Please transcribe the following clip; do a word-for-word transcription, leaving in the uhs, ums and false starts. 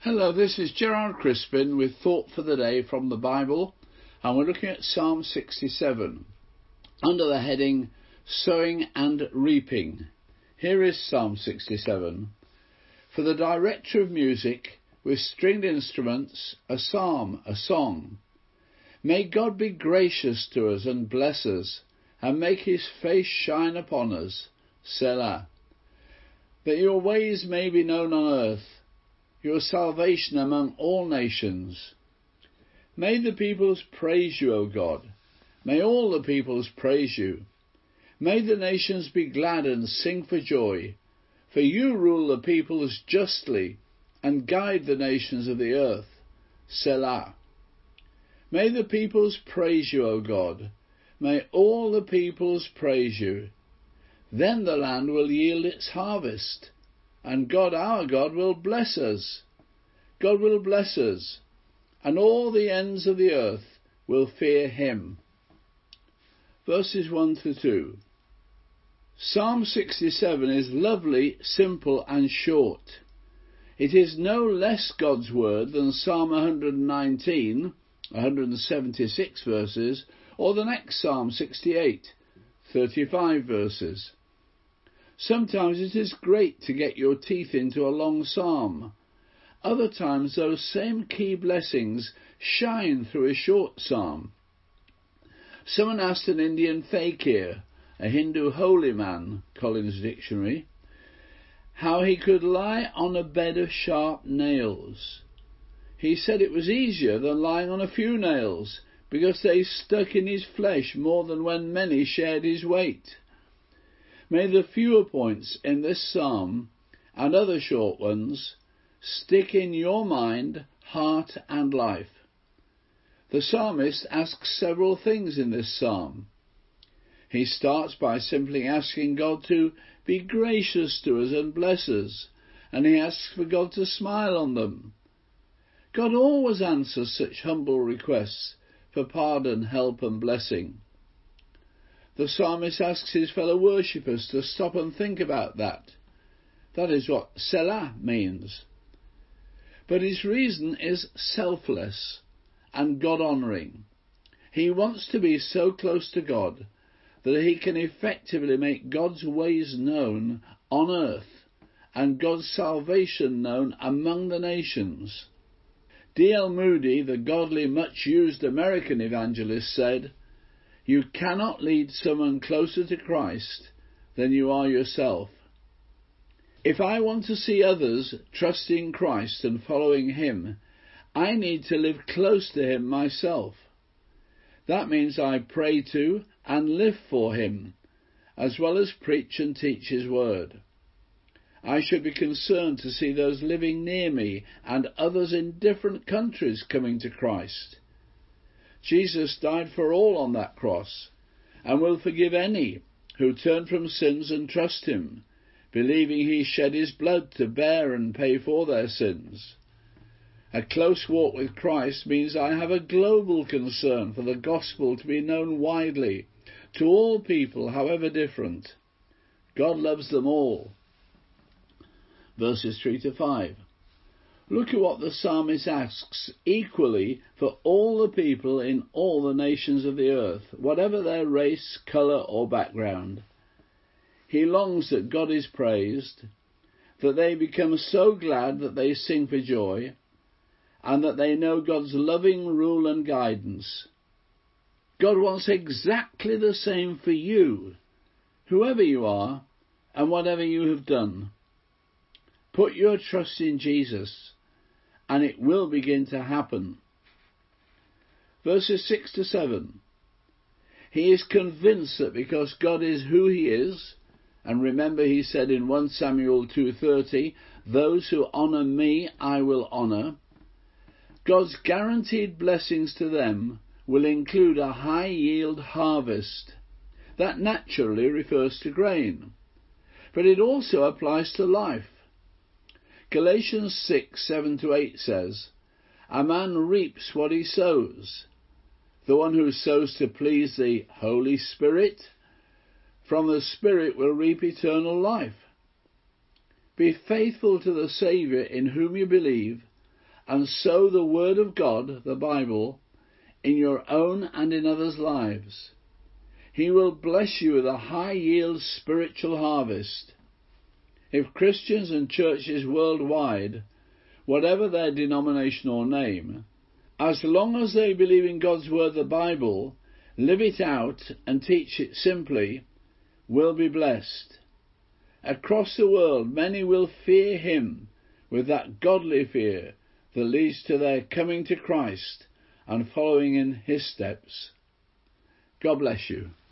Hello, this is Gerard Crispin with Thought for the Day from the Bible, and we're looking at Psalm sixty-seven under the heading Sowing and Reaping. Here is Psalm sixty-seven. For the director of music, with stringed instruments, a psalm, a song. May God be gracious to us and bless us, and make his face shine upon us. Selah. That your ways may be known on earth, your salvation among all nations. May the peoples praise you, O God. May all the peoples praise you. May the nations be glad and sing for joy, for you rule the peoples justly and guide the nations of the earth. Selah. May the peoples praise you, O God. May all the peoples praise you. Then the land will yield its harvest, and God our God will bless us. God will bless us, and all the ends of the earth will fear him. Verses one to two. Psalm sixty-seven is lovely, simple and short. It is no less God's word than Psalm one hundred nineteen, one hundred seventy-six verses, or the next Psalm sixty-eight, thirty-five verses. Sometimes it is great to get your teeth into a long psalm. Other times those same key blessings shine through a short psalm. Someone asked an Indian fakir, a Hindu holy man, Collins Dictionary, how he could lie on a bed of sharp nails. He said it was easier than lying on a few nails, because they stuck in his flesh more than when many shared his weight. May the fewer points in this psalm, and other short ones, stick in your mind, heart and life. The psalmist asks several things in this psalm. He starts by simply asking God to be gracious to us and bless us, and he asks for God to smile on them. God always answers such humble requests for pardon, help and blessing. The psalmist asks his fellow worshippers to stop and think about that. That is what Selah means. But his reason is selfless and God-honouring. He wants to be so close to God that he can effectively make God's ways known on earth and God's salvation known among the nations. D L Moody, the godly, much-used American evangelist, said, "You cannot lead someone closer to Christ than you are yourself. If I want to see others trusting Christ and following him, I need to live close to him myself. That means I pray to and live for him, as well as preach and teach his word. I should be concerned to see those living near me and others in different countries coming to Christ. Jesus died for all on that cross, and will forgive any who turn from sins and trust him, believing he shed his blood to bear and pay for their sins. A close walk with Christ means I have a global concern for the gospel to be known widely, to all people, however different. God loves them all." Verses three to five. Look at what the psalmist asks equally for all the people in all the nations of the earth, whatever their race, colour or background. He longs that God is praised, that they become so glad that they sing for joy, and that they know God's loving rule and guidance. God wants exactly the same for you, whoever you are, and whatever you have done. Put your trust in Jesus, and it will begin to happen. Verses six to seven. He is convinced that because God is who he is, and remember he said in First Samuel two thirty, "Those who honour me I will honour," God's guaranteed blessings to them will include a high-yield harvest. That naturally refers to grain, but it also applies to life. Galatians six, seven to eight says, "A man reaps what he sows. The one who sows to please the Holy Spirit, from the Spirit will reap eternal life. Be faithful to the Saviour in whom you believe, and sow the Word of God, the Bible, in your own and in others' lives. He will bless you with a high-yield spiritual harvest. If Christians and churches worldwide, whatever their denomination or name, as long as they believe in God's Word, the Bible, live it out and teach it simply, will be blessed. Across the world, many will fear Him with that godly fear that leads to their coming to Christ and following in His steps. God bless you.